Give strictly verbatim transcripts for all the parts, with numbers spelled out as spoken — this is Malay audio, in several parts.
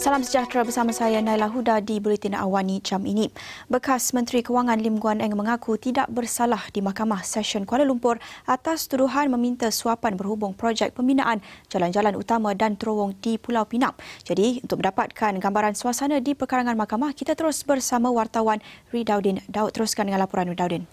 Salam sejahtera bersama saya Naila Huda di Buletin Awani jam ini. Bekas Menteri Kewangan Lim Guan Eng mengaku tidak bersalah di Mahkamah Session Kuala Lumpur atas tuduhan meminta suapan berhubung projek pembinaan jalan-jalan utama dan terowong di Pulau Pinang. Jadi, untuk mendapatkan gambaran suasana di perkarangan mahkamah, kita terus bersama wartawan Ridaudin Daud. Teruskan dengan laporan Ridaudin.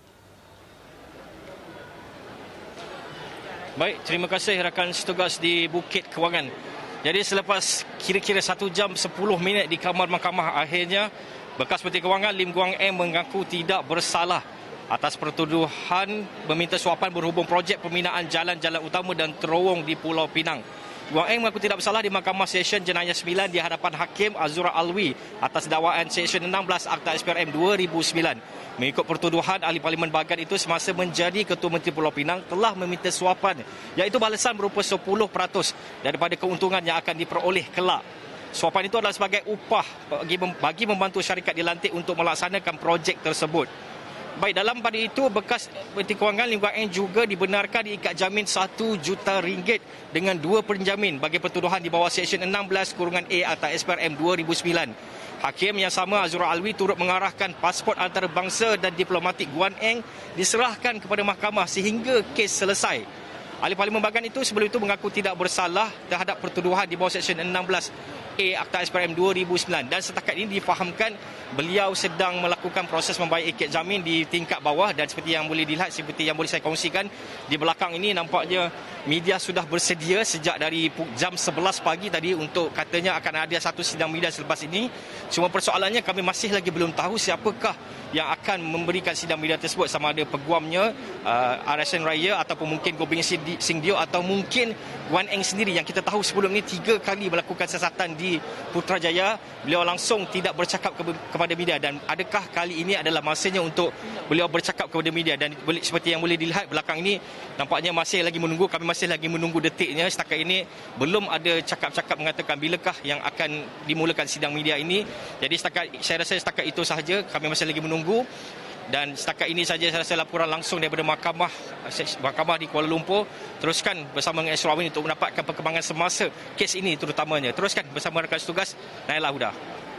Baik, terima kasih rakan setugas di Bukit Kewangan. Jadi selepas kira-kira satu jam sepuluh minit di kamar mahkamah, akhirnya bekas Menteri Kewangan Lim Guan Eng mengaku tidak bersalah atas pertuduhan meminta suapan berhubung projek pembinaan jalan-jalan utama dan terowong di Pulau Pinang. Guan Eng mengaku tidak bersalah di Mahkamah Session Jenayah sembilan di hadapan Hakim Azura Alwi atas dakwaan Seksyen enam belas Akta S P R M dua ribu sembilan. Mengikut pertuduhan, Ahli Parlimen Bagan itu semasa menjadi Ketua Menteri Pulau Pinang telah meminta suapan, iaitu balasan berupa sepuluh peratus daripada keuntungan yang akan diperoleh kelak. Suapan itu adalah sebagai upah bagi, bagi membantu syarikat dilantik untuk melaksanakan projek tersebut. Baik, dalam pada itu, bekas Menteri Kewangan Lim Guan Eng juga dibenarkan diikat jamin satu juta ringgit dengan dua penjamin bagi pertuduhan di bawah Seksyen enam belas kurungan A Akta S P R M dua ribu sembilan. Hakim yang sama Azura Alwi turut mengarahkan pasport antarabangsa dan diplomatik Guan Eng diserahkan kepada mahkamah sehingga kes selesai. Ahli Parlimen Bagan itu sebelum itu mengaku tidak bersalah terhadap pertuduhan di bawah Seksyen enam belas A Akta S P R M dua ribu sembilan dan setakat ini difahamkan beliau sedang melakukan proses membayar ikat jamin di tingkat bawah, dan seperti yang boleh dilihat, seperti yang boleh saya kongsikan di belakang ini, nampaknya media sudah bersedia sejak dari jam sebelas pagi tadi untuk katanya akan ada satu sidang media selepas ini. Cuma persoalannya kami masih lagi belum tahu siapakah yang akan memberikan sidang media tersebut, sama ada peguamnya uh, R S N Raya ataupun mungkin Gobind Singh Dio atau mungkin Guan Eng sendiri, yang kita tahu sebelum ini tiga kali melakukan siasatan di Putrajaya, beliau langsung tidak bercakap ke, kepada media, dan adakah kali ini adalah masanya untuk beliau bercakap kepada media. Dan seperti yang boleh dilihat belakang ini, nampaknya masih lagi menunggu, kami masih lagi menunggu detiknya. Setakat ini belum ada cakap-cakap mengatakan bilakah yang akan dimulakan sidang media ini. Jadi setakat, saya rasa setakat itu sahaja, kami masih lagi menunggu. Dan setakat ini saja saya rasa laporan langsung daripada mahkamah mahkamah di Kuala Lumpur. Teruskan bersama dengan Esrawin untuk mendapatkan perkembangan semasa kes ini terutamanya. Teruskan bersama rakan setugas Naila Huda.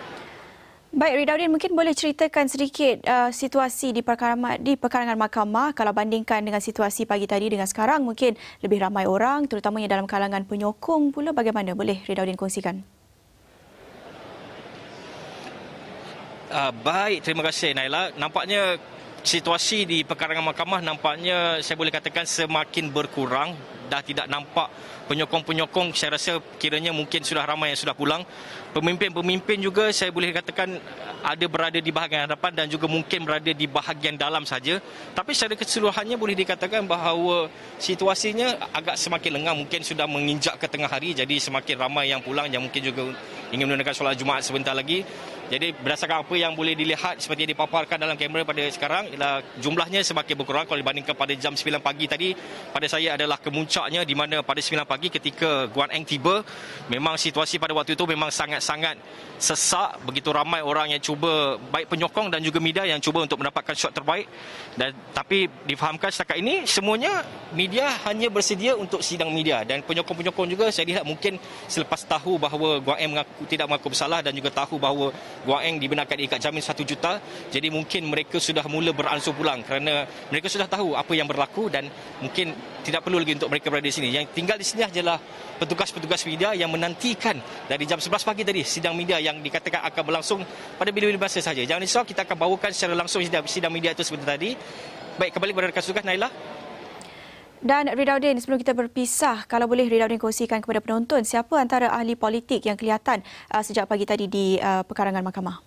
Baik, Ridaudin, mungkin boleh ceritakan sedikit uh, situasi di perkarangan, di perkarangan mahkamah kalau bandingkan dengan situasi pagi tadi dengan sekarang, mungkin lebih ramai orang, terutamanya dalam kalangan penyokong pula. Bagaimana? Boleh Ridaudin kongsikan? Uh, baik, terima kasih Naila. Nampaknya situasi di perkarangan mahkamah nampaknya saya boleh katakan semakin berkurang. Dah tidak nampak penyokong-penyokong, saya rasa kiranya mungkin sudah ramai yang sudah pulang. Pemimpin-pemimpin juga saya boleh katakan ada berada di bahagian hadapan dan juga mungkin berada di bahagian dalam saja. Tapi secara keseluruhannya boleh dikatakan bahawa situasinya agak semakin lengang, mungkin sudah menginjak ke tengah hari, jadi semakin ramai yang pulang yang mungkin juga ingin menunaikan solat Jumaat sebentar lagi. Jadi berdasarkan apa yang boleh dilihat seperti yang dipaparkan dalam kamera pada sekarang, ialah jumlahnya semakin berkurang kalau dibandingkan pada jam sembilan pagi tadi. Pada saya adalah kemuncaknya, di mana pada sembilan pagi ketika Guan Eng tiba, memang situasi pada waktu itu memang sangat-sangat sesak. Begitu ramai orang yang cuba, baik penyokong dan juga media yang cuba untuk mendapatkan shot terbaik. Dan tapi difahamkan setakat ini semuanya media hanya bersedia untuk sidang media, dan penyokong-penyokong juga saya lihat mungkin selepas tahu bahawa Guan Eng mengaku, tidak mengaku bersalah dan juga tahu bahawa Guan Eng dibenarkan diikat jamin satu juta, jadi mungkin mereka sudah mula beransur pulang kerana mereka sudah tahu apa yang berlaku dan mungkin tidak perlu lagi untuk mereka berada di sini. Yang tinggal di sini adalah petugas-petugas media yang menantikan dari jam sebelas pagi tadi sidang media yang dikatakan akan berlangsung pada bila-bila masa saja. Jangan risau, kita akan bawakan secara langsung sidang, sidang media itu sebentar tadi. Baik, kembali kepada rekan setugas Naila. Dan Ridaudin, sebelum kita berpisah, kalau boleh Ridaudin kongsikan kepada penonton siapa antara ahli politik yang kelihatan uh, sejak pagi tadi di uh, perkarangan mahkamah?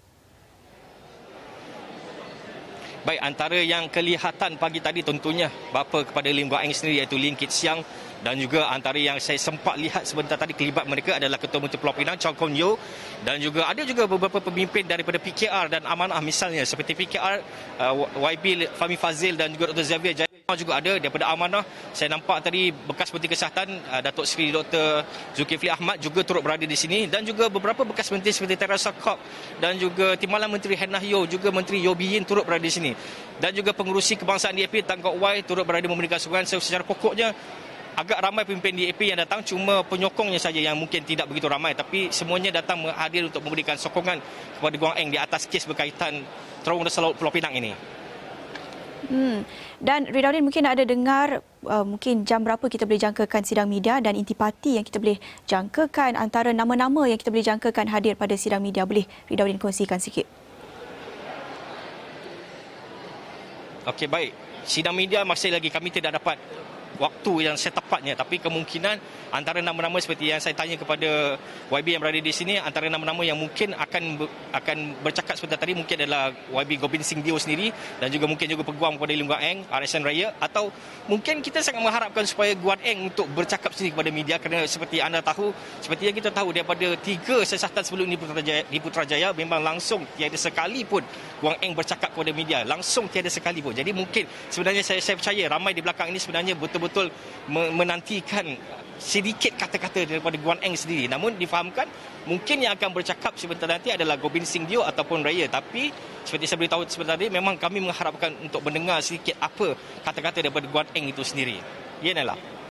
Baik, antara yang kelihatan pagi tadi tentunya bapa kepada Lim Guan Eng sendiri, iaitu Lim Kit Siang, dan juga antara yang saya sempat lihat sebentar tadi kelibat mereka adalah Ketua Menteri Pulau Pinang Chong Kon Yeow, dan juga ada juga beberapa pemimpin daripada P K R dan Amanah, misalnya seperti P K R uh, Y B Fahmi Fazil dan juga Doktor Xavier Jaya juga ada. Daripada Amanah saya nampak tadi bekas Menteri Kesihatan uh, Datuk Seri Doktor Zulkifli Ahmad juga turut berada di sini, dan juga beberapa bekas menteri seperti Teresa Kok dan juga Timbalan Menteri Hannah Yeoh, juga Menteri Yeo Bee Yin turut berada di sini, dan juga pengurusi kebangsaan D A P Tan Kok Wai turut berada memberikan sokongan. Secara pokoknya agak ramai pemimpin D A P yang datang, cuma penyokongnya saja yang mungkin tidak begitu ramai, tapi semuanya datang hadir untuk memberikan sokongan kepada Guang Eng di atas kes berkaitan terowong dasar laut Pulau Pinang ini. Hmm. Dan Ridauddin, mungkin ada dengar uh, mungkin jam berapa kita boleh jangkakan sidang media dan intipati yang kita boleh jangkakan, antara nama-nama yang kita boleh jangkakan hadir pada sidang media. Boleh Ridauddin kongsikan sikit? Okey, baik. Sidang media masih lagi kami tidak dapat waktu yang setepatnya, tapi kemungkinan antara nama-nama seperti yang saya tanya kepada Y B yang berada di sini, antara nama-nama yang mungkin akan akan bercakap sebentar tadi mungkin adalah Y B Gobind Singh Dio sendiri, dan juga mungkin juga peguam kepada Lim Guan Eng, R S N Raya, atau mungkin kita sangat mengharapkan supaya Guan Eng untuk bercakap sendiri kepada media, kerana seperti anda tahu, seperti yang kita tahu daripada tiga siasatan sebelum ini Putrajaya, di Putrajaya memang langsung tiada sekali pun Guan Eng bercakap kepada media, langsung tiada sekali pun. Jadi mungkin sebenarnya saya, saya percaya ramai di belakang ini sebenarnya betul-betul menantikan sedikit kata-kata daripada Guan Eng sendiri. Namun difahamkan mungkin yang akan bercakap sebentar nanti adalah Gobind Singh Dio ataupun Raya. Tapi seperti saya beritahu sebentar tadi, memang kami mengharapkan untuk mendengar sedikit apa kata-kata daripada Guan Eng itu sendiri. Ya, Nela.